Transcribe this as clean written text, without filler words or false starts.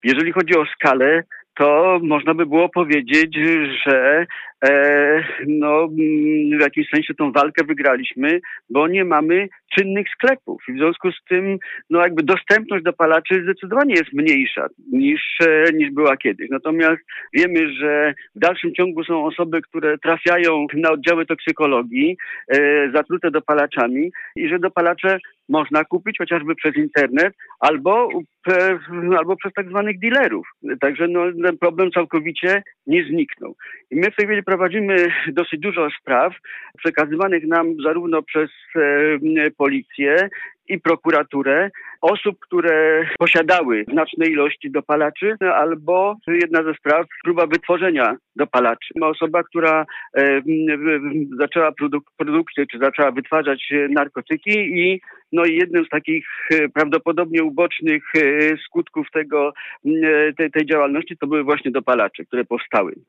Jeżeli chodzi o skalę, to można by było powiedzieć, że w jakimś sensie tą walkę wygraliśmy, bo nie mamy czynnych sklepów. I w związku z tym jakby dostępność dopalaczy zdecydowanie jest mniejsza niż była kiedyś. Natomiast wiemy, że w dalszym ciągu są osoby, które trafiają na oddziały toksykologii zatrute dopalaczami i że dopalacze można kupić chociażby przez internet albo przez tak zwanych dealerów. Także ten problem całkowicie nie zniknął. I my w tej chwili prowadzimy dosyć dużo spraw przekazywanych nam zarówno przez policję i prokuraturę osób, które posiadały znaczne ilości dopalaczy, albo jedna ze spraw próba wytworzenia dopalaczy. Osoba, która zaczęła produkcję, czy zaczęła wytwarzać narkotyki i jednym z takich prawdopodobnie ubocznych skutków tej działalności to były właśnie dopalacze, które powstały.